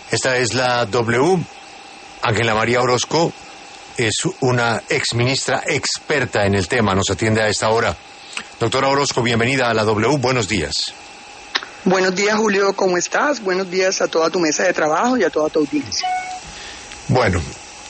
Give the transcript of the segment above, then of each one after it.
Esta es la W. Ángela María Orozco es una exministra experta en el tema, nos atiende a esta hora. Doctora Orozco, bienvenida a la W, buenos días. Buenos días, Julio, ¿cómo estás? Buenos días a toda tu mesa de trabajo y a toda tu audiencia. Bueno,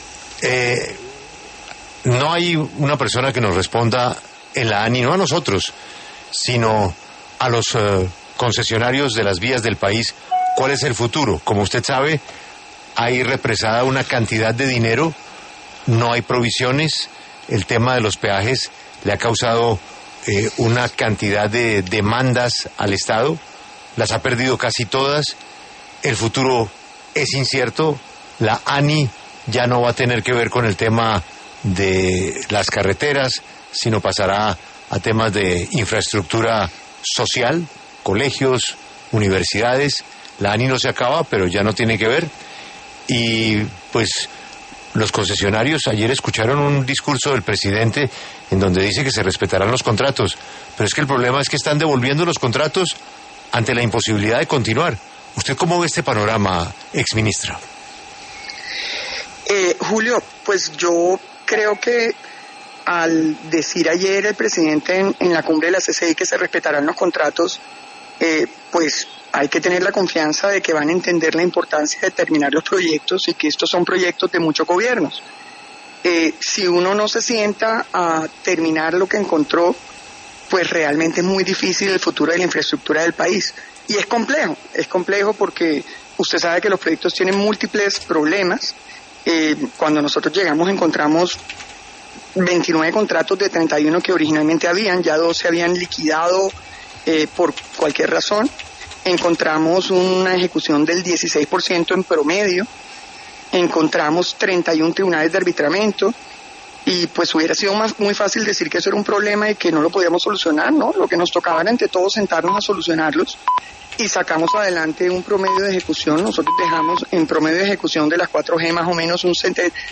no hay una persona que nos responda en la ANI, no a nosotros, sino a los concesionarios de las vías del país. ¿Cuál es el futuro? Como usted sabe, hay represada una cantidad de dinero, no hay provisiones, el tema de los peajes le ha causado una cantidad de demandas al Estado, las ha perdido casi todas, el futuro es incierto, la ANI ya no va a tener que ver con el tema de las carreteras, sino pasará a temas de infraestructura social, colegios, universidades. La ANI no se acaba, pero ya no tiene que ver. Y pues los concesionarios ayer escucharon un discurso del presidente en donde dice que se respetarán los contratos, pero es que el problema es que están devolviendo los contratos ante la imposibilidad de continuar. ¿Usted cómo ve este panorama, exministra? Julio, pues yo creo que al decir ayer el presidente en la cumbre de la CCI que se respetarán los contratos, pues hay que tener la confianza de que van a entender la importancia de terminar los proyectos y que estos son proyectos de muchos gobiernos. Si uno no se sienta a terminar lo que encontró, pues realmente es muy difícil el futuro de la infraestructura del país. Y es complejo porque usted sabe que los proyectos tienen múltiples problemas. Cuando nosotros llegamos encontramos 29 contratos de 31 que originalmente habían, ya 2 se habían liquidado por cualquier razón. Encontramos una ejecución del 16% en promedio, encontramos 31 tribunales de arbitramiento y pues hubiera sido muy fácil decir que eso era un problema y que no lo podíamos solucionar, ¿no? Lo que nos tocaba era entre todos sentarnos a solucionarlos y sacamos adelante un promedio de ejecución. Nosotros dejamos en promedio de ejecución de las 4G más o menos un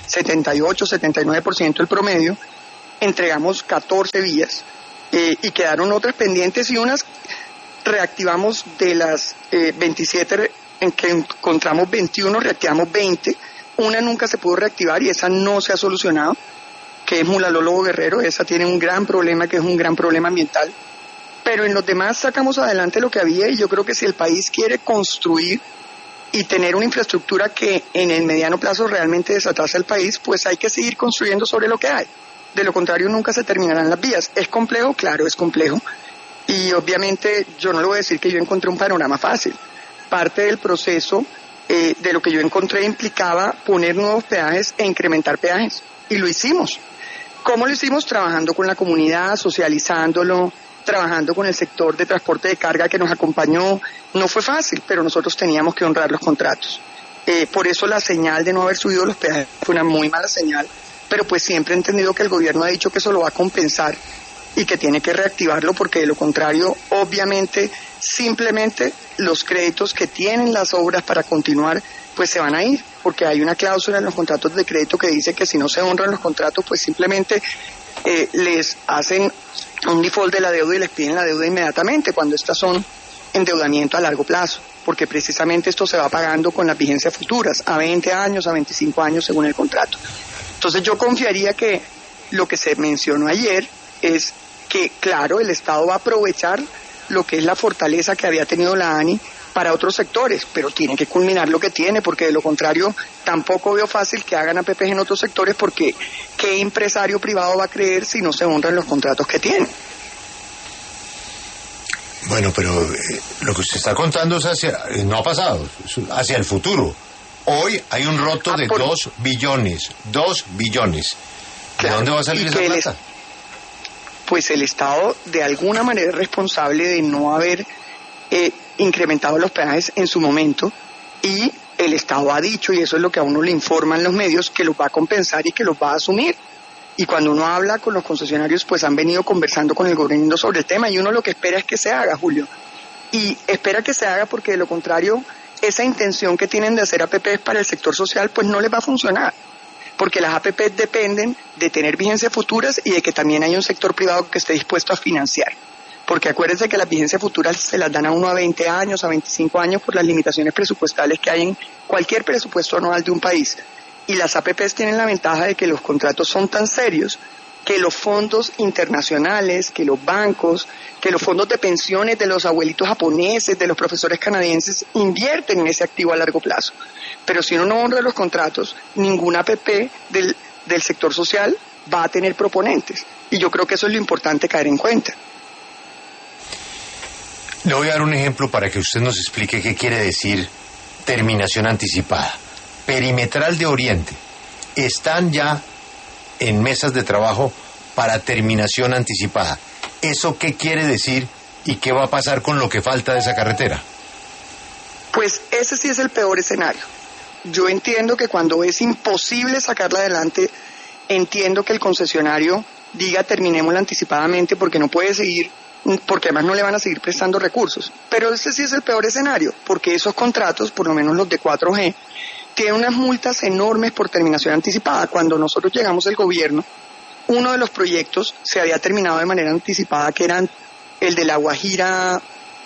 78-79% el promedio, entregamos 14 vías y quedaron otras pendientes y unas reactivamos de las 27 en que encontramos 21, reactivamos 20, una nunca se pudo reactivar y esa no se ha solucionado, que es Mulalólogo Guerrero, esa tiene un gran problema que es un gran problema ambiental, pero en los demás sacamos adelante lo que había y yo creo que si el país quiere construir y tener una infraestructura que en el mediano plazo realmente desatrasa el país, pues hay que seguir construyendo sobre lo que hay, de lo contrario nunca se terminarán las vías. ¿Es complejo? Claro, es complejo. Y obviamente yo no le voy a decir que yo encontré un panorama fácil. Parte del proceso de lo que yo encontré implicaba poner nuevos peajes e incrementar peajes. Y lo hicimos. ¿Cómo lo hicimos? Trabajando con la comunidad, socializándolo, trabajando con el sector de transporte de carga que nos acompañó. No fue fácil, pero nosotros teníamos que honrar los contratos. Por eso la señal de no haber subido los peajes fue una muy mala señal. Pero pues siempre he entendido que el gobierno ha dicho que eso lo va a compensar y que tiene que reactivarlo porque de lo contrario, obviamente, simplemente los créditos que tienen las obras para continuar, pues se van a ir, porque hay una cláusula en los contratos de crédito que dice que si no se honran los contratos, pues simplemente les hacen un default de la deuda y les piden la deuda inmediatamente, cuando estas son endeudamiento a largo plazo, porque precisamente esto se va pagando con las vigencias futuras, a 20 años, a 25 años según el contrato. Entonces yo confiaría que lo que se mencionó ayer es que, claro, el Estado va a aprovechar lo que es la fortaleza que había tenido la ANI para otros sectores, pero tiene que culminar lo que tiene, porque de lo contrario tampoco veo fácil que hagan APPs en otros sectores, porque ¿qué empresario privado va a creer si no se honran los contratos que tiene? Bueno, pero lo que usted está contando es no ha pasado, es hacia el futuro. Hoy hay un roto de 2 billones. 2 billones. ¿De dónde va a salir esa plata? Pues el Estado de alguna manera es responsable de no haber incrementado los peajes en su momento y el Estado ha dicho, y eso es lo que a uno le informan los medios, que los va a compensar y que los va a asumir. Y cuando uno habla con los concesionarios, pues han venido conversando con el gobierno sobre el tema y uno lo que espera es que se haga, Julio. Y espera que se haga porque de lo contrario, esa intención que tienen de hacer APPs para el sector social, pues no les va a funcionar. Porque las APPs dependen de tener vigencias futuras y de que también haya un sector privado que esté dispuesto a financiar. porque acuérdense que las vigencias futuras se las dan a uno a 20 años, a 25 años por las limitaciones presupuestales que hay en cualquier presupuesto anual de un país. Y las APPs tienen la ventaja de que los contratos son tan serios que los fondos internacionales, que los bancos, que los fondos de pensiones de los abuelitos japoneses, de los profesores canadienses, invierten en ese activo a largo plazo. Pero si uno no honra los contratos, ninguna APP del sector social va a tener proponentes. Y yo creo que eso es lo importante caer en cuenta. Le voy a dar un ejemplo para que usted nos explique qué quiere decir terminación anticipada. Perimetral de Oriente están ya en mesas de trabajo para terminación anticipada. ¿Eso qué quiere decir y qué va a pasar con lo que falta de esa carretera? Pues ese sí es el peor escenario. Yo entiendo que cuando es imposible sacarla adelante, entiendo que el concesionario diga terminémosla anticipadamente porque no puede seguir, porque además no le van a seguir prestando recursos. Pero ese sí es el peor escenario, porque esos contratos, por lo menos los de 4G, tienen unas multas enormes por terminación anticipada. Cuando nosotros llegamos al gobierno, uno de los proyectos se había terminado de manera anticipada, que eran el de la Guajira,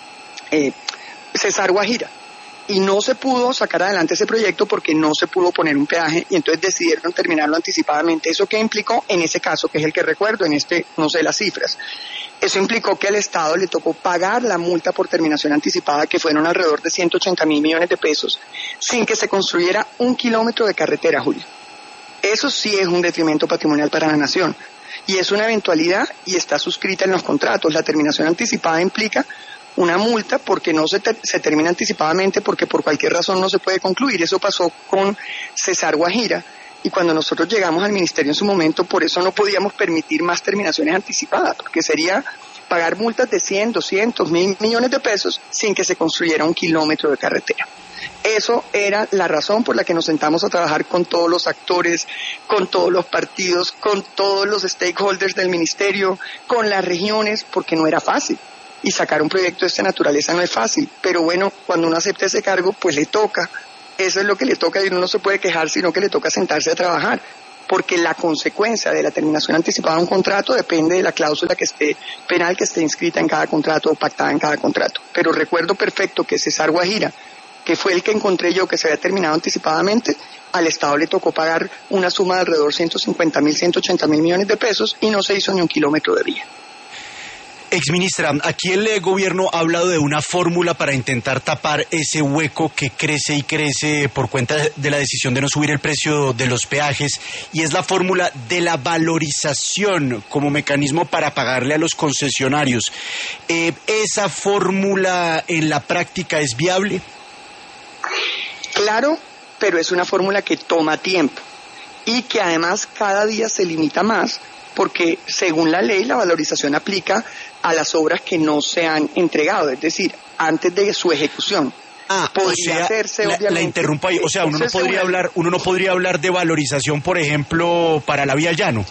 Cesar Guajira. Y no se pudo sacar adelante ese proyecto porque no se pudo poner un peaje y entonces decidieron terminarlo anticipadamente. ¿Eso qué implicó? En ese caso, que es el que recuerdo, en este no sé las cifras, eso implicó que al Estado le tocó pagar la multa por terminación anticipada, que fueron alrededor de 180.000 millones de pesos, sin que se construyera 1 kilómetro de carretera, Julio. Eso sí es un detrimento patrimonial para la nación y es una eventualidad y está suscrita en los contratos. La terminación anticipada implica una multa porque no se termina anticipadamente, porque por cualquier razón no se puede concluir. Eso pasó con Cesar Guajira, y cuando nosotros llegamos al ministerio en su momento, por eso no podíamos permitir más terminaciones anticipadas, porque sería pagar multas de 100, 200, 1.000 millones de pesos sin que se construyera 1 kilómetro de carretera. Eso era la razón por la que nos sentamos a trabajar con todos los actores, con todos los partidos, con todos los stakeholders del ministerio, con las regiones, porque no era fácil. Y sacar un proyecto de esta naturaleza no es fácil, pero bueno, cuando uno acepta ese cargo, pues le toca. Eso es lo que le toca y uno no se puede quejar, sino que le toca sentarse a trabajar, porque la consecuencia de la terminación anticipada de un contrato depende de la cláusula que esté penal que esté inscrita en cada contrato o pactada en cada contrato. Pero recuerdo perfecto que Cesar Guajira, que fue el que encontré yo que se había terminado anticipadamente, al Estado le tocó pagar una suma de alrededor de 150.000, 180.000 millones de pesos y no se hizo ni 1 kilómetro de vía. Exministra, aquí el gobierno ha hablado de una fórmula para intentar tapar ese hueco que crece y crece por cuenta de la decisión de no subir el precio de los peajes, y es la fórmula de la valorización como mecanismo para pagarle a los concesionarios. ¿Esa fórmula en la práctica es viable? Claro, pero es una fórmula que toma tiempo y que además cada día se limita más, porque según la ley la valorización aplica a las obras que no se han entregado, es decir, antes de su ejecución. Podría hacerse, la interrumpo ahí, o sea, uno no podría hablar de valorización, por ejemplo, para la vía llano.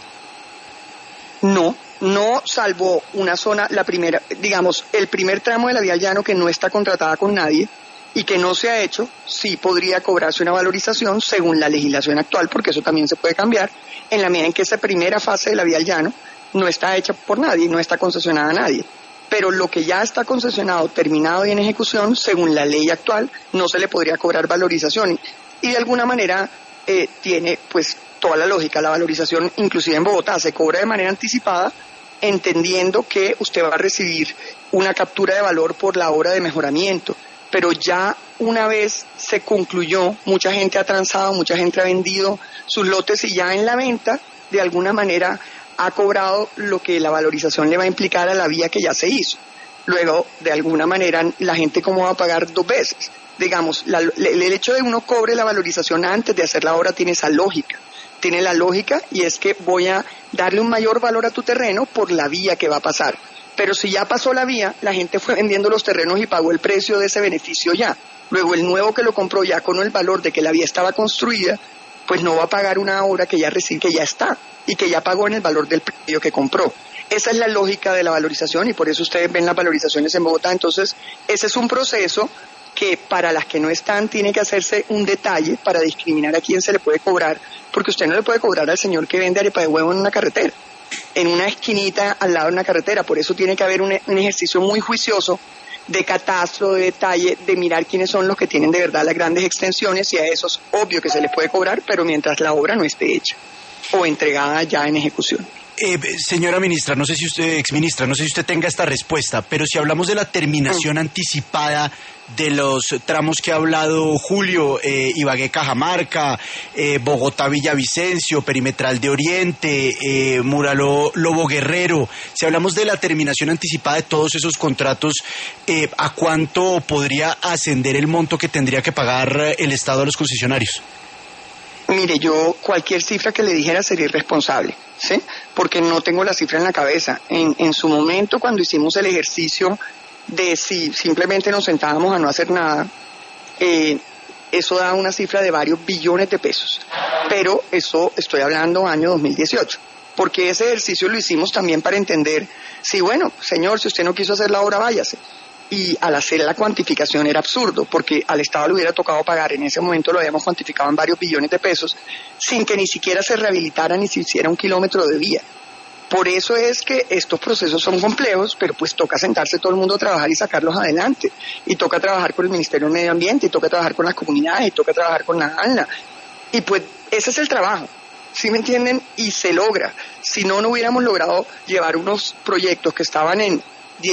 No, salvo una zona, la primera, digamos, el primer tramo de la vía llano que no está contratada con nadie y que no se ha hecho, sí podría cobrarse una valorización según la legislación actual, porque eso también se puede cambiar, en la medida en que esa primera fase de la vía llano no está hecha por nadie, no está concesionada a nadie. Pero lo que ya está concesionado, terminado y en ejecución, según la ley actual, no se le podría cobrar valorización. Y de alguna manera tiene pues toda la lógica. La valorización, inclusive en Bogotá, se cobra de manera anticipada, entendiendo que usted va a recibir una captura de valor por la obra de mejoramiento. Pero ya una vez se concluyó, mucha gente ha transado, mucha gente ha vendido sus lotes y ya en la venta, de alguna manera, ha cobrado lo que la valorización le va a implicar a la vía que ya se hizo. Luego, de alguna manera, la gente cómo va a pagar 2 veces. Digamos, el hecho de uno cobre la valorización antes de hacer la obra tiene esa lógica. Tiene la lógica y es que voy a darle un mayor valor a tu terreno por la vía que va a pasar. Pero si ya pasó la vía, la gente fue vendiendo los terrenos y pagó el precio de ese beneficio ya. Luego el nuevo que lo compró ya con el valor de que la vía estaba construida, pues no va a pagar una obra que ya recibe, que ya está y que ya pagó en el valor del predio que compró. Esa es la lógica de la valorización y por eso ustedes ven las valorizaciones en Bogotá. Entonces, ese es un proceso que para las que no están tiene que hacerse un detalle para discriminar a quién se le puede cobrar, porque usted no le puede cobrar al señor que vende arepa de huevo en una carretera. en una esquinita al lado de una carretera. Por eso tiene que haber un ejercicio muy juicioso de catastro, de detalle, de mirar quiénes son los que tienen de verdad las grandes extensiones, y a esos obvio que se les puede cobrar, pero mientras la obra no esté hecha o entregada ya en ejecución. Señora ministra, no sé si usted, exministra, no sé si usted tenga esta respuesta, pero si hablamos de la terminación anticipada de los tramos que ha hablado Julio, Ibagué-Cajamarca, Bogotá-Villavicencio, Perimetral de Oriente, Mural-Lobo Guerrero, si hablamos de la terminación anticipada de todos esos contratos, ¿a cuánto podría ascender el monto que tendría que pagar el Estado a los concesionarios? Mire, yo cualquier cifra que le dijera sería irresponsable, ¿sí? Porque no tengo la cifra en la cabeza. En su momento, cuando hicimos el ejercicio de si simplemente nos sentábamos a no hacer nada, eso da una cifra de varios billones de pesos. Pero eso estoy hablando año 2018, porque ese ejercicio lo hicimos también para entender, si bueno, señor, si usted no quiso hacer la obra, váyase. Y al hacer la cuantificación era absurdo, porque al Estado le hubiera tocado pagar, en ese momento lo habíamos cuantificado en varios billones de pesos, sin que ni siquiera se rehabilitara ni se hiciera un kilómetro de vía. Por eso es que estos procesos son complejos, pero pues toca sentarse todo el mundo a trabajar y sacarlos adelante. Y toca trabajar con el Ministerio del Medio Ambiente, y toca trabajar con las comunidades, y toca trabajar con la ANLA. Y pues ese es el trabajo, ¿sí me entienden? Y se logra. Si no, no hubiéramos logrado llevar unos proyectos que estaban en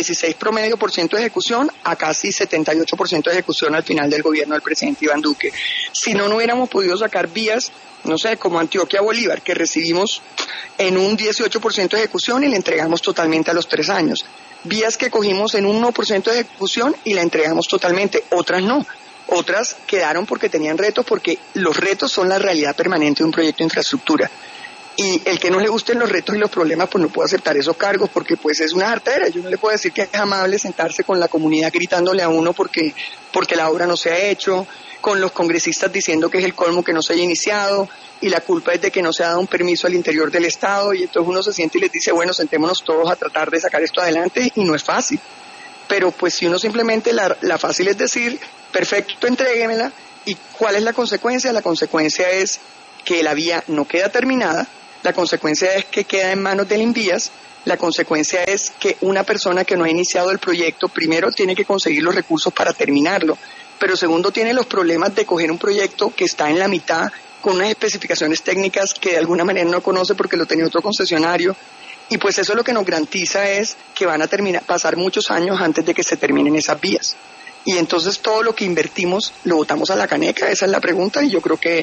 16% de ejecución a casi 78% de ejecución al final del gobierno del presidente Iván Duque. Si no, no hubiéramos podido sacar vías, no sé, como Antioquia-Bolívar, que recibimos en un 18% de ejecución y le entregamos totalmente a los 3 años. Vías que cogimos en un 1% de ejecución y la entregamos totalmente, otras no. Otras quedaron porque tenían retos, porque los retos son la realidad permanente de un proyecto de infraestructura. Y el que no le gusten los retos y los problemas, pues no puede aceptar esos cargos, porque pues es una jartera. Yo no le puedo decir que es amable sentarse con la comunidad gritándole a uno porque la obra no se ha hecho, con los congresistas diciendo que es el colmo que no se haya iniciado, y la culpa es de que no se ha dado un permiso al interior del Estado, y entonces uno se siente y les dice, bueno, sentémonos todos a tratar de sacar esto adelante, y no es fácil. Pero pues si uno simplemente, la fácil es decir, perfecto, entréguemela, ¿y cuál es la consecuencia? La consecuencia es que la vía no queda terminada. La consecuencia es que queda en manos del INVÍAS. La consecuencia es que una persona que no ha iniciado el proyecto, primero tiene que conseguir los recursos para terminarlo, pero segundo tiene los problemas de coger un proyecto que está en la mitad con unas especificaciones técnicas que de alguna manera no conoce porque lo tenía otro concesionario, y pues eso lo que nos garantiza es que van a pasar muchos años antes de que se terminen esas vías. Y entonces todo lo que invertimos lo botamos a la caneca, esa es la pregunta, y yo creo que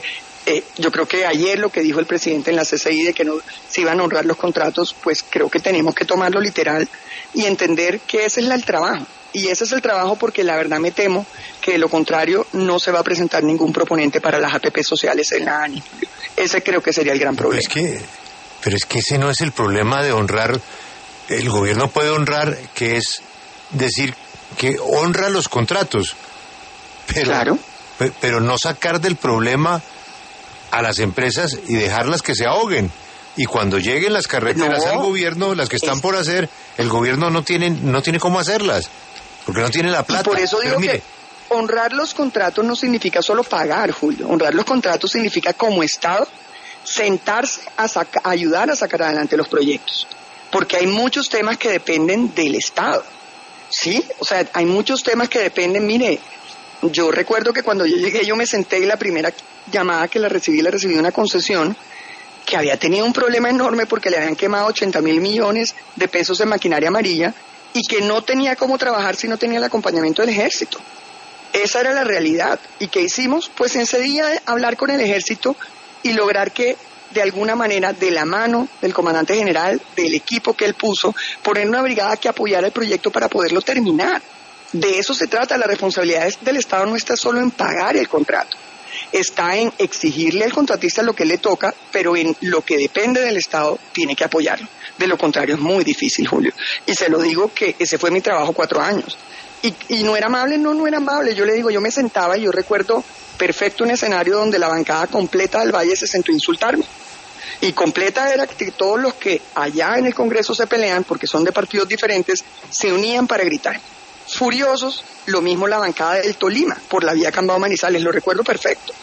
ayer lo que dijo el presidente en la CCI de que no se iban a honrar los contratos, pues creo que tenemos que tomarlo literal y entender que ese es el trabajo. Y ese es el trabajo, porque la verdad me temo que de lo contrario no se va a presentar ningún proponente para las APP sociales en la ANI. Ese creo que sería el gran problema. Pero es que ese no es el problema de honrar. El gobierno puede honrar, que es decir que honra los contratos, pero, claro, pero no sacar del problema a las empresas y dejarlas que se ahoguen. Y cuando lleguen las carreteras al gobierno, las que están por hacer, el gobierno no tiene cómo hacerlas, porque no tiene la plata. Y por eso digo que honrar los contratos no significa solo pagar, Julio. Honrar los contratos significa, como Estado, sentarse a ayudar a sacar adelante los proyectos. Porque hay muchos temas que dependen del Estado, ¿sí? O sea, hay muchos temas que dependen. Mire, yo recuerdo que cuando yo llegué, yo me senté y la primera llamada que la recibí de una concesión que había tenido un problema enorme porque le habían quemado 80.000 millones de pesos en maquinaria amarilla y que no tenía cómo trabajar si no tenía el acompañamiento del ejército. Esa era la realidad. ¿Y qué hicimos? Pues ese día hablar con el ejército y lograr que, de alguna manera, de la mano del comandante general, del equipo que él puso, poner una brigada que apoyara el proyecto para poderlo terminar. De eso se trata. La responsabilidad del Estado no está solo en pagar el contrato, está en exigirle al contratista lo que le toca, pero en lo que depende del Estado tiene que apoyarlo. De lo contrario es muy difícil, Julio. Y se lo digo que ese fue mi trabajo 4 años. Y no era amable, no era amable. Yo le digo, yo me sentaba y yo recuerdo perfecto un escenario donde la bancada completa del Valle se sentó a insultarme. Y completa era que todos los que allá en el Congreso se pelean, porque son de partidos diferentes, se unían para gritar. Furiosos, lo mismo la bancada del Tolima, por la vía Cambao Manizales, lo recuerdo perfecto.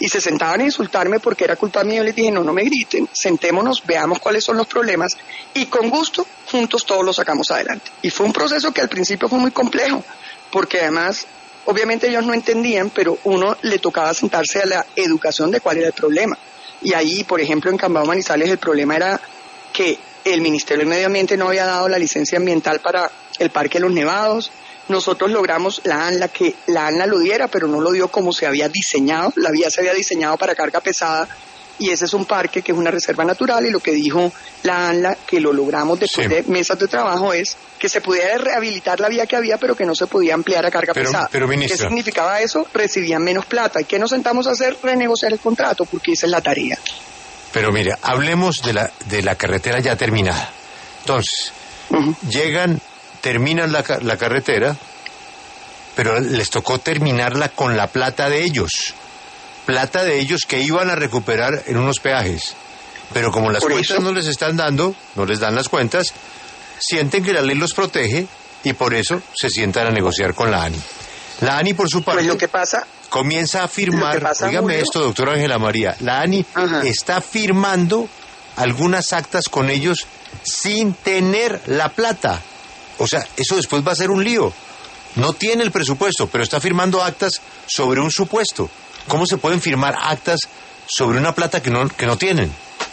y se sentaban a insultarme porque era culpa mía. Yo les dije, no me griten, sentémonos, veamos cuáles son los problemas y con gusto, juntos todos los sacamos adelante. Y fue un proceso que al principio fue muy complejo, porque además, obviamente ellos no entendían, pero uno le tocaba sentarse a la educación de cuál era el problema. Y ahí, por ejemplo, en Cambao Manizales, el problema era que el Ministerio del Medio Ambiente no había dado la licencia ambiental para el Parque de los Nevados. Nosotros logramos que la ANLA lo diera, pero no lo dio como se había diseñado. La vía se había diseñado para carga pesada y ese es un parque que es una reserva natural, y lo que dijo la ANLA, que lo logramos después de meses de trabajo, es que se pudiera rehabilitar la vía que había, pero que no se podía ampliar a carga pesada. Pero, ministra, ¿qué significaba eso? Recibían menos plata. ¿Y qué nos sentamos a hacer? Renegociar el contrato, porque esa es la tarea. Pero mire, hablemos de la carretera ya terminada. Entonces, terminan la carretera, pero les tocó terminarla con la plata de ellos que iban a recuperar en unos peajes. Pero como las cuentas no les están dando, no les dan las cuentas, sienten que la ley los protege y por eso se sientan a negociar con la ANI. La ANI, por su parte, pues lo que pasa, comienza a firmar, dígame Julio, esto, doctora Ángela María, la ANI está firmando algunas actas con ellos sin tener la plata. O sea, eso después va a ser un lío. No tiene el presupuesto, pero está firmando actas sobre un supuesto. ¿Cómo se pueden firmar actas sobre una plata que no tienen?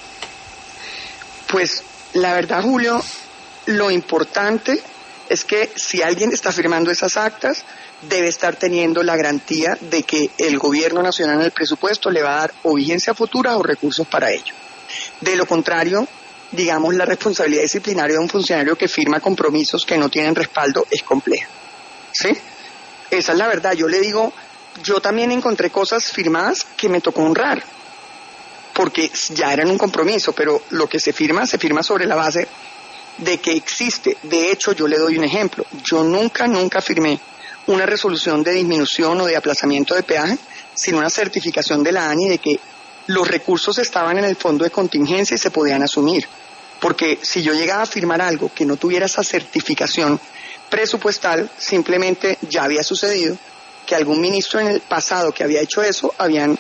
Pues la verdad, Julio, lo importante es que si alguien está firmando esas actas, debe estar teniendo la garantía de que el gobierno nacional en el presupuesto le va a dar o vigencia futura o recursos para ello. De lo contrario, digamos, la responsabilidad disciplinaria de un funcionario que firma compromisos que no tienen respaldo es compleja. ¿Sí? Esa es la verdad. Yo le digo, yo también encontré cosas firmadas que me tocó honrar, porque ya eran un compromiso, pero lo que se firma sobre la base de que existe. De hecho, yo le doy un ejemplo. Yo nunca firmé una resolución de disminución o de aplazamiento de peaje sin una certificación de la ANI de que los recursos estaban en el fondo de contingencia y se podían asumir. Porque si yo llegaba a firmar algo que no tuviera esa certificación presupuestal, simplemente ya había sucedido que algún ministro en el pasado que había hecho eso,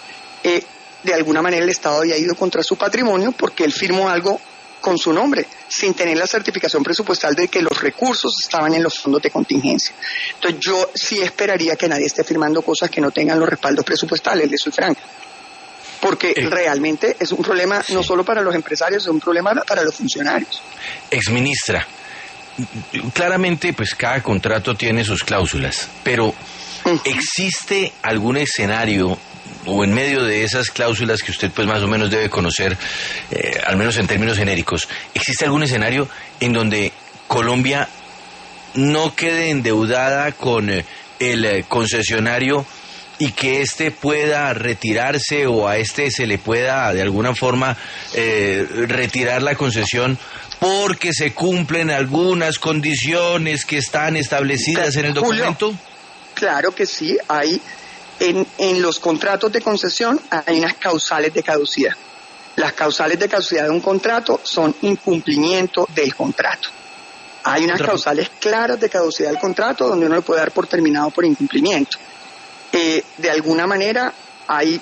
de alguna manera el Estado había ido contra su patrimonio porque él firmó algo con su nombre, sin tener la certificación presupuestal de que los recursos estaban en los fondos de contingencia. Entonces yo sí esperaría que nadie esté firmando cosas que no tengan los respaldos presupuestales, le soy franca. Porque realmente es un problema no solo para los empresarios, es un problema para los funcionarios. Exministra, claramente pues cada contrato tiene sus cláusulas, pero ¿existe algún escenario o en medio de esas cláusulas que usted pues más o menos debe conocer, al menos en términos genéricos, existe algún escenario en donde Colombia no quede endeudada con el concesionario y que éste pueda retirarse o a este se le pueda de alguna forma retirar la concesión porque se cumplen algunas condiciones que están establecidas en el documento? Julio, claro que sí, hay en los contratos de concesión hay unas causales de caducidad. Las causales de caducidad de un contrato son incumplimiento del contrato. Hay unas causales claras de caducidad del contrato donde uno le puede dar por terminado por incumplimiento. De alguna manera hay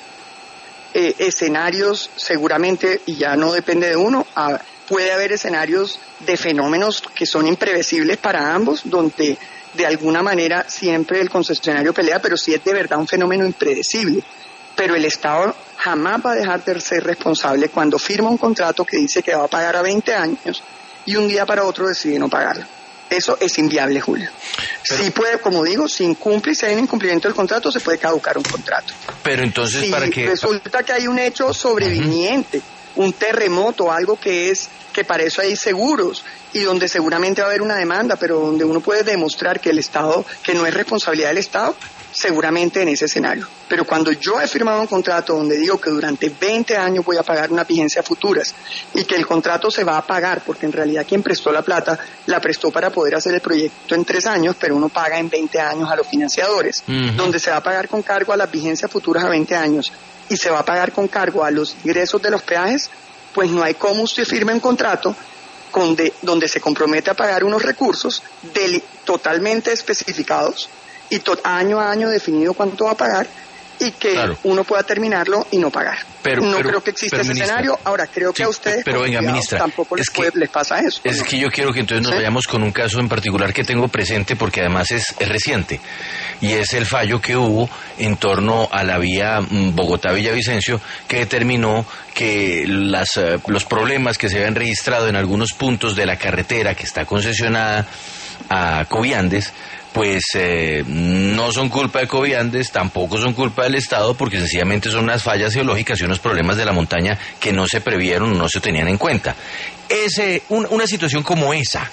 escenarios seguramente, y ya no depende de uno, puede haber escenarios de fenómenos que son imprevisibles para ambos, donde de alguna manera siempre el concesionario pelea, pero sí es de verdad un fenómeno impredecible. Pero el Estado jamás va a dejar de ser responsable cuando firma un contrato que dice que va a pagar a 20 años y un día para otro decide no pagarlo. Eso es inviable, Julio. Pero, sí puede, como digo, si incumple y si hay un incumplimiento del contrato, se puede caducar un contrato. Pero entonces, si ¿para qué? Resulta que hay un hecho sobreviniente, un terremoto, algo que para eso hay seguros y donde seguramente va a haber una demanda, pero donde uno puede demostrar que el Estado, que no es responsabilidad del Estado, seguramente en ese escenario. Pero cuando yo he firmado un contrato donde digo que durante 20 años voy a pagar una vigencia futuras y que el contrato se va a pagar, porque en realidad quien prestó la plata, la prestó para poder hacer el proyecto en 3 años, pero uno paga en 20 años a los financiadores, donde se va a pagar con cargo a las vigencias futuras a 20 años y se va a pagar con cargo a los ingresos de los peajes, pues no hay cómo usted firme un contrato donde se compromete a pagar unos recursos totalmente especificados y año a año definido cuánto va a pagar, y que uno pueda terminarlo y no pagar. No creo que exista ese escenario. Ahora, creo que a ustedes ministra, tampoco les pasa eso. Es que yo quiero que entonces nos vayamos con un caso en particular que tengo presente porque además es reciente, y es el fallo que hubo en torno a la vía Bogotá-Villavicencio, que determinó que los problemas que se habían registrado en algunos puntos de la carretera que está concesionada a Coviandes, pues no son culpa de Coviandes, tampoco son culpa del Estado, porque sencillamente son unas fallas geológicas y unos problemas de la montaña que no se previeron o no se tenían en cuenta. Una situación como esa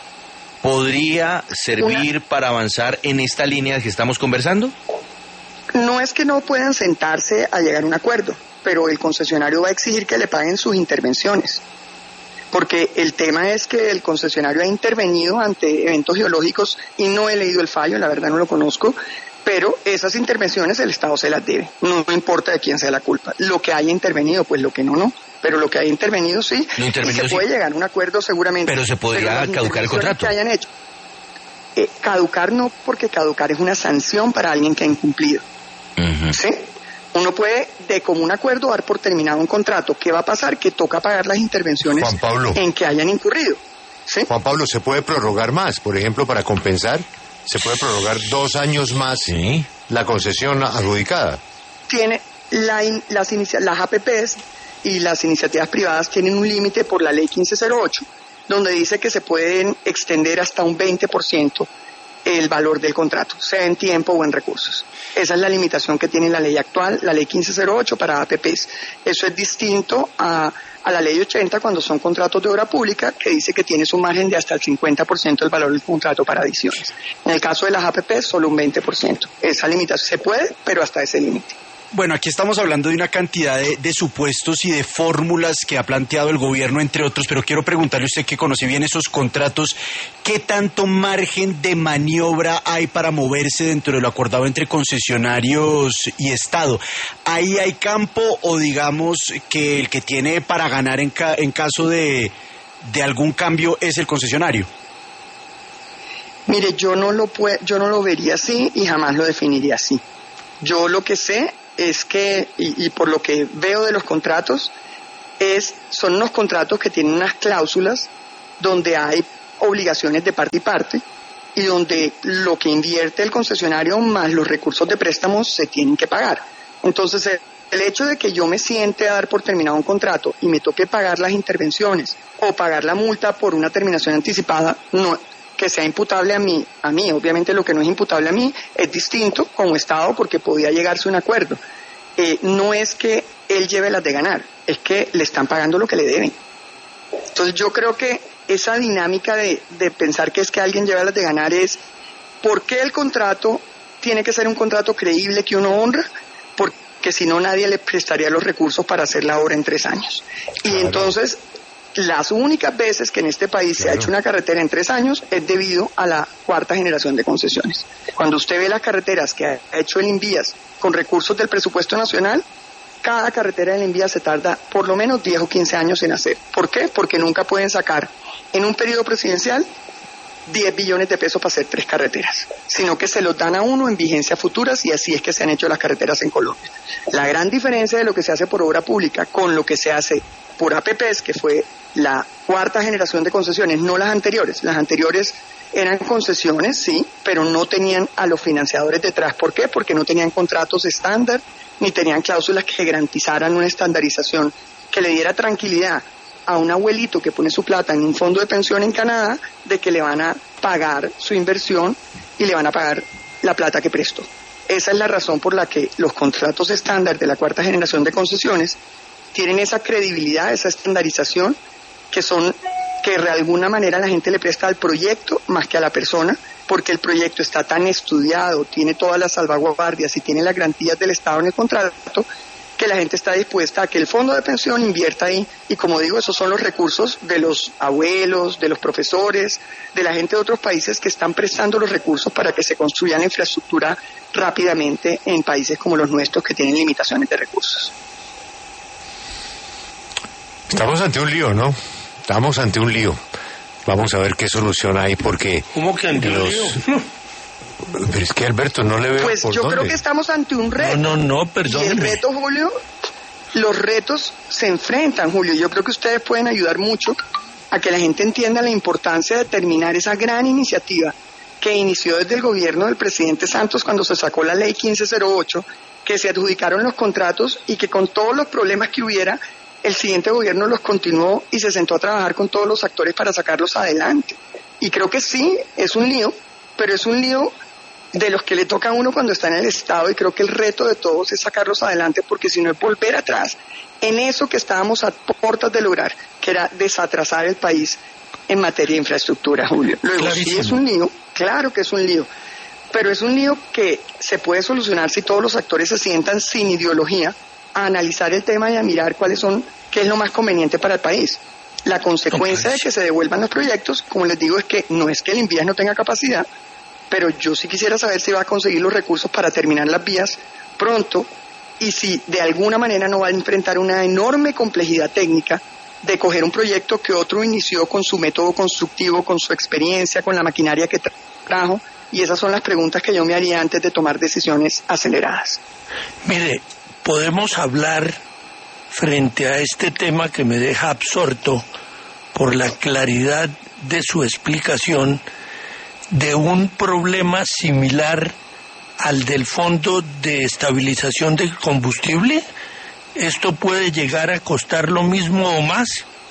podría servir para avanzar en esta línea que estamos conversando. No es que no puedan sentarse a llegar a un acuerdo, pero el concesionario va a exigir que le paguen sus intervenciones. Porque el tema es que el concesionario ha intervenido ante eventos geológicos y no he leído el fallo, la verdad no lo conozco, pero esas intervenciones el Estado se las debe, no importa de quién sea la culpa. Lo que haya intervenido, pues lo que no, pero lo que haya intervenido sí, y se puede llegar a un acuerdo seguramente. Pero se podría caducar el contrato. Que hayan hecho. Caducar no, porque caducar es una sanción para alguien que ha incumplido. ¿Sí? Uno puede, de común acuerdo, dar por terminado un contrato. ¿Qué va a pasar? Que toca pagar las intervenciones en que hayan incurrido. ¿Sí? Juan Pablo, ¿se puede prorrogar más? Por ejemplo, para compensar, ¿se puede prorrogar 2 años más la concesión adjudicada? Tiene las APPs y las iniciativas privadas tienen un límite por la ley 1508, donde dice que se pueden extender hasta un 20% el valor del contrato, sea en tiempo o en recursos. Esa es la limitación que tiene la ley actual, la ley 1508 para APPs. Eso es distinto a la ley 80 cuando son contratos de obra pública, que dice que tiene su margen de hasta el 50% del valor del contrato para adiciones. En el caso de las APPs, solo un 20%. Esa limitación se puede, pero hasta ese límite. Bueno, aquí estamos hablando de una cantidad de supuestos y de fórmulas que ha planteado el gobierno, entre otros, pero quiero preguntarle a usted, que conoce bien esos contratos, ¿qué tanto margen de maniobra hay para moverse dentro de lo acordado entre concesionarios y Estado? ¿Ahí hay campo, o digamos que el que tiene para ganar en caso de algún cambio es el concesionario? Mire, yo no lo vería así y jamás lo definiría así. Yo lo que sé es que, y por lo que veo de los contratos, son unos contratos que tienen unas cláusulas donde hay obligaciones de parte y parte, y donde lo que invierte el concesionario más los recursos de préstamos se tienen que pagar. Entonces, el hecho de que yo me siente a dar por terminado un contrato y me toque pagar las intervenciones o pagar la multa por una terminación anticipada, no que sea imputable a mí. Obviamente lo que no es imputable a mí es distinto como Estado, porque podía llegarse a un acuerdo. No es que él lleve las de ganar, es que le están pagando lo que le deben. Entonces yo creo que esa dinámica de pensar que es que alguien lleva las de ganar es, ¿por qué el contrato tiene que ser un contrato creíble que uno honra? Porque si no, nadie le prestaría los recursos para hacer la obra en 3 años. Y entonces, las únicas veces que en este país se ha hecho una carretera en 3 años es debido a la 4ª generación de concesiones. Cuando usted ve las carreteras que ha hecho el Invías con recursos del presupuesto nacional, cada carretera del Invías se tarda por lo menos 10 o 15 años en hacer. ¿Por qué? Porque nunca pueden sacar en un periodo presidencial 10 billones de pesos para hacer 3 carreteras, sino que se los dan a uno en vigencias futuras, y así es que se han hecho las carreteras en Colombia. La gran diferencia de lo que se hace por obra pública con lo que se hace por APPs, que fue la 4ª generación de concesiones, no las anteriores. Las anteriores eran concesiones, sí, pero no tenían a los financiadores detrás. ¿Por qué? Porque no tenían contratos estándar, ni tenían cláusulas que garantizaran una estandarización que le diera tranquilidad a un abuelito que pone su plata en un fondo de pensión en Canadá, de que le van a pagar su inversión y le van a pagar la plata que prestó. Esa es la razón por la que los contratos estándar de la 4ª generación de concesiones tienen esa credibilidad, esa estandarización, que de alguna manera la gente le presta al proyecto más que a la persona, porque el proyecto está tan estudiado, tiene todas las salvaguardias y tiene las garantías del Estado en el contrato, que la gente está dispuesta a que el fondo de pensión invierta ahí. Y como digo, esos son los recursos de los abuelos, de los profesores, de la gente de otros países que están prestando los recursos para que se construya la infraestructura rápidamente en países como los nuestros, que tienen limitaciones de recursos. Estamos ante un lío, ¿no? Estamos ante un lío. Vamos a ver qué solución hay, porque... ¿Cómo que ante un lío? Pero es que, Alberto, no le veo Pues por yo dónde. creo que estamos ante un reto. No, Y perdóneme. el reto, Julio, los retos se enfrentan, Julio. Yo creo que ustedes pueden ayudar mucho a que la gente entienda la importancia de terminar esa gran iniciativa que inició desde el gobierno del presidente Santos cuando se sacó la ley 1508, que se adjudicaron los contratos y que con todos los problemas que hubiera, el siguiente gobierno los continuó y se sentó a trabajar con todos los actores para sacarlos adelante. Y creo que sí, es un lío, pero es un lío de los que le toca a uno cuando está en el Estado, y creo que el reto de todos es sacarlos adelante, porque si no es volver atrás en eso que estábamos a puertas de lograr, que era desatrasar el país en materia de infraestructura, Julio. Luego, sí es un lío, claro que es un lío, pero es un lío que se puede solucionar si todos los actores se sientan sin ideología a analizar el tema y a mirar qué es lo más conveniente para el país. La consecuencia de que se devuelvan los proyectos, como les digo, es que no es que el INVIAS no tenga capacidad, pero yo sí quisiera saber si va a conseguir los recursos para terminar las vías pronto, y si de alguna manera no va a enfrentar una enorme complejidad técnica de coger un proyecto que otro inició con su método constructivo, con su experiencia, con la maquinaria que trajo, y esas son las preguntas que yo me haría antes de tomar decisiones aceleradas. Mire, podemos hablar frente a este tema que me deja absorto por la claridad de su explicación, de un problema similar al del Fondo de Estabilización del Combustible. ¿Esto puede llegar a costar lo mismo o más?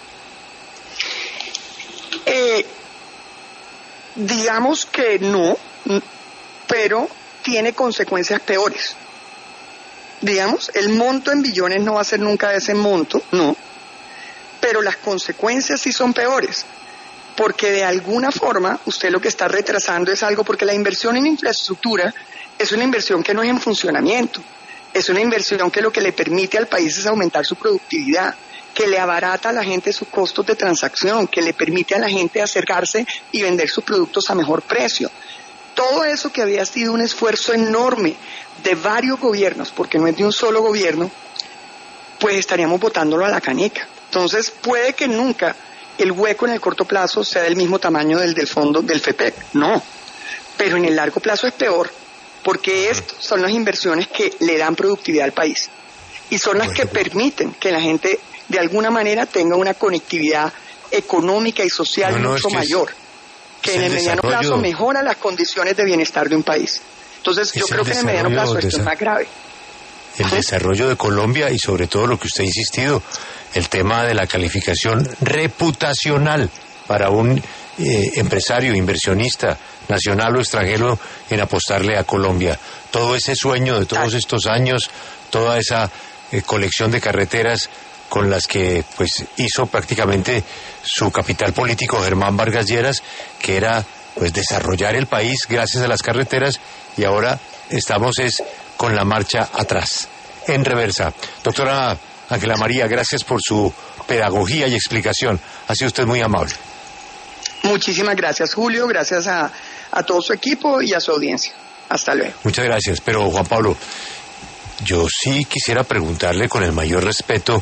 Digamos que no, pero tiene consecuencias peores. Digamos, el monto en billones no va a ser nunca ese monto, no, pero las consecuencias sí son peores, porque de alguna forma usted lo que está retrasando es algo, porque la inversión en infraestructura es una inversión que no es en funcionamiento, es una inversión que lo que le permite al país es aumentar su productividad, que le abarata a la gente sus costos de transacción, que le permite a la gente acercarse y vender sus productos a mejor precio. Todo eso que había sido un esfuerzo enorme de varios gobiernos, porque no es de un solo gobierno, pues estaríamos botándolo a la caneca. Entonces puede que nunca el hueco en el corto plazo sea del mismo tamaño del fondo del FEPEC, no, pero en el largo plazo es peor, porque estas son las inversiones que le dan productividad al país y son las que permiten que la gente de alguna manera tenga una conectividad económica y social mucho mayor, que en el mediano plazo mejora las condiciones de bienestar de un país. Entonces yo creo que en el mediano plazo esto es más grave. El desarrollo de Colombia y sobre todo lo que usted ha insistido, el tema de la calificación reputacional para un empresario, inversionista, nacional o extranjero, en apostarle a Colombia. Todo ese sueño de todos estos años, toda esa colección de carreteras con las que pues hizo prácticamente su capital político Germán Vargas Lleras, que era pues desarrollar el país gracias a las carreteras, y ahora estamos con la marcha atrás, en reversa. Doctora Ángela María, gracias por su pedagogía y explicación. Ha sido usted muy amable. Muchísimas gracias, Julio, gracias a todo su equipo y a su audiencia. Hasta luego. Muchas gracias, pero Juan Pablo, yo sí quisiera preguntarle con el mayor respeto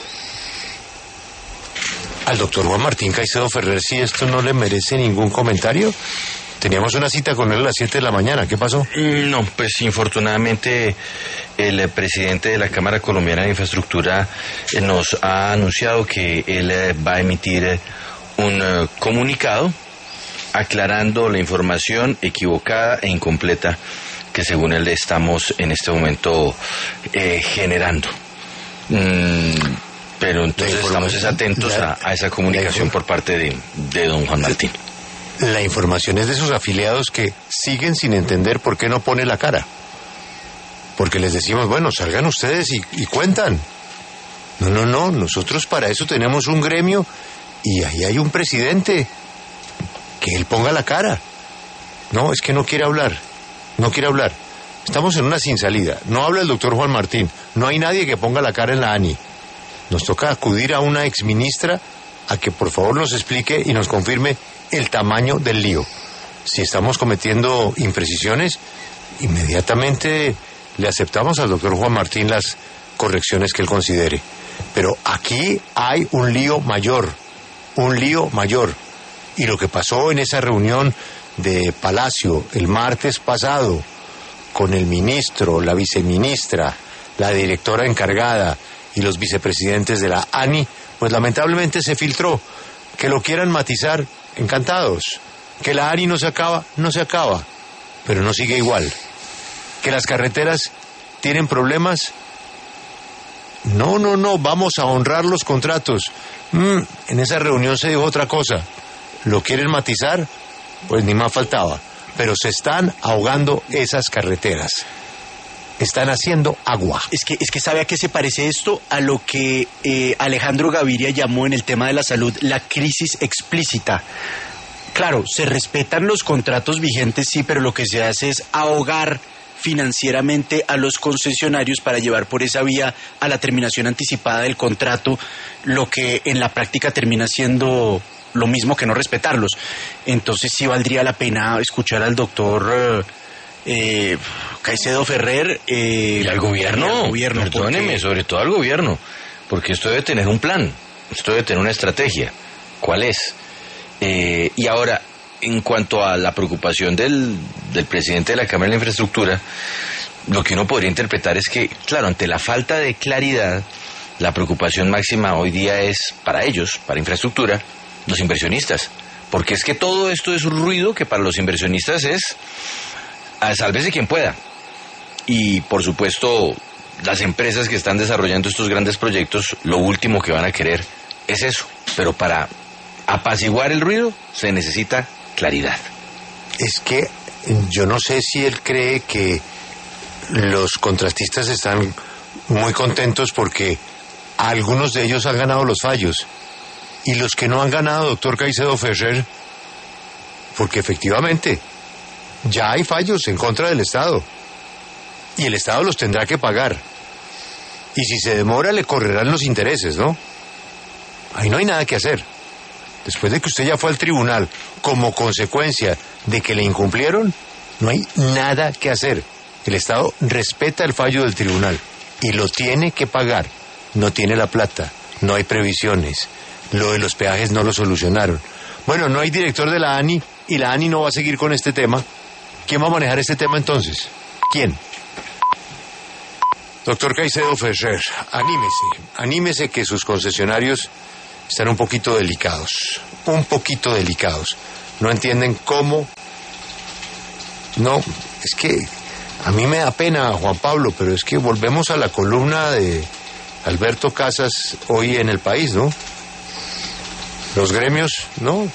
al doctor Juan Martín Caicedo Ferrer si esto no le merece ningún comentario. Teníamos una cita con él a las 7 de la mañana, ¿qué pasó? No, pues infortunadamente el presidente de la Cámara Colombiana de Infraestructura nos ha anunciado que él va a emitir un comunicado aclarando la información equivocada e incompleta que según él estamos en este momento generando. Pero entonces estamos atentos a esa comunicación por parte de don Juan Martín. La información es de sus afiliados que siguen sin entender por qué no pone la cara. Porque les decimos, bueno, salgan ustedes y cuentan. No, nosotros para eso tenemos un gremio y ahí hay un presidente. Que él ponga la cara. No, es que no quiere hablar. Estamos en una sin salida. No habla el doctor Juan Martín. No hay nadie que ponga la cara en la ANI. Nos toca acudir a una exministra a que por favor nos explique y nos confirme el tamaño del lío. Si estamos cometiendo imprecisiones, inmediatamente le aceptamos al doctor Juan Martín las correcciones que él considere. Pero aquí hay un lío mayor. Y lo que pasó en esa reunión de Palacio el martes pasado con el ministro, la viceministra, la directora encargada y los vicepresidentes de la ANI, pues lamentablemente se filtró. Que lo quieran matizar, encantados. Que la ANI no se acaba, pero no sigue igual. Que las carreteras tienen problemas, no, vamos a honrar los contratos. En esa reunión se dijo otra cosa. ¿Lo quieren matizar? Pues ni más faltaba. Pero se están ahogando esas carreteras. Están haciendo agua. Es que ¿sabe a qué se parece esto? A lo que Alejandro Gaviria llamó en el tema de la salud la crisis explícita. Claro, se respetan los contratos vigentes, sí, pero lo que se hace es ahogar financieramente a los concesionarios para llevar por esa vía a la terminación anticipada del contrato, lo que en la práctica termina siendo lo mismo que no respetarlos. Entonces sí valdría la pena escuchar al doctor Caicedo Ferrer y al gobierno, perdóneme, porque... sobre todo al gobierno, porque esto debe tener un plan, esto debe tener una estrategia. ¿Cuál es? Y ahora, en cuanto a la preocupación del presidente de la Cámara de la Infraestructura, lo que uno podría interpretar es que, claro, ante la falta de claridad, la preocupación máxima hoy día es para ellos, para infraestructura, los inversionistas. Porque es que todo esto es un ruido que para los inversionistas es sálvese quien pueda. Y, por supuesto, las empresas que están desarrollando estos grandes proyectos, lo último que van a querer es eso. Pero para apaciguar el ruido se necesita claridad. Es que yo no sé si él cree que los contratistas están muy contentos porque algunos de ellos han ganado los fallos. Y los que no han ganado, doctor Caicedo Ferrer, porque efectivamente ya hay fallos en contra del Estado. Y el Estado los tendrá que pagar. Y si se demora, le correrán los intereses, ¿no? Ahí no hay nada que hacer. Después de que usted ya fue al tribunal como consecuencia de que le incumplieron, no hay nada que hacer. El Estado respeta el fallo del tribunal y lo tiene que pagar. No tiene la plata, no hay previsiones. Lo de los peajes no lo solucionaron. Bueno, no hay director de la ANI y la ANI no va a seguir con este tema. ¿Quién va a manejar este tema entonces? ¿Quién? Doctor Caicedo Ferrer, anímese que sus concesionarios están un poquito delicados. No entienden cómo. No, es que a mí me da pena, Juan Pablo, pero es que volvemos a la columna de Alberto Casas hoy en El País, ¿no? Los gremios, ¿no?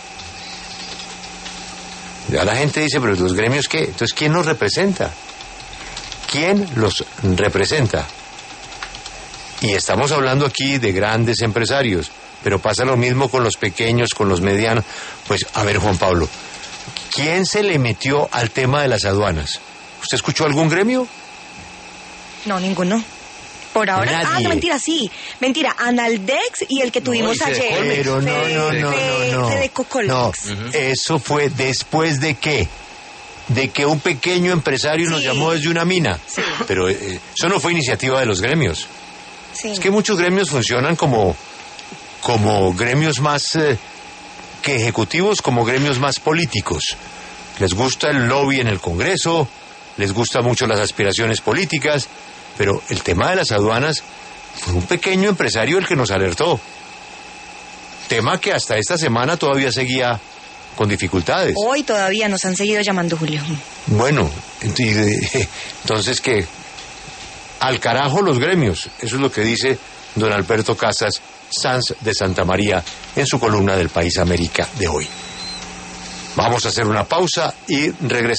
Ya la gente dice, pero ¿los gremios qué? Entonces, ¿quién los representa? ¿Quién los representa? Y estamos hablando aquí de grandes empresarios, pero pasa lo mismo con los pequeños, con los medianos. Pues, a ver, Juan Pablo, ¿quién se le metió al tema de las aduanas? ¿Usted escuchó algún gremio? No, ninguno. Por ahora. Nadie. Ah, no, mentira, sí. Mentira, Analdex y el que tuvimos ayer. Pero no. No, eso fue después de qué? De que un pequeño empresario nos llamó desde una mina. Sí. Pero eso no fue iniciativa de los gremios. Sí. Es que muchos gremios funcionan como gremios más que ejecutivos, como gremios más políticos. Les gusta el lobby en el Congreso, les gustan mucho las aspiraciones políticas, pero el tema de las aduanas fue un pequeño empresario el que nos alertó. Tema que hasta esta semana todavía seguía con dificultades. Hoy todavía nos han seguido llamando, Julio. Bueno, entonces que al carajo los gremios, eso es lo que dice don Alberto Casas Sanz de Santa María en su columna del País América de hoy. Vamos a hacer una pausa y regresamos.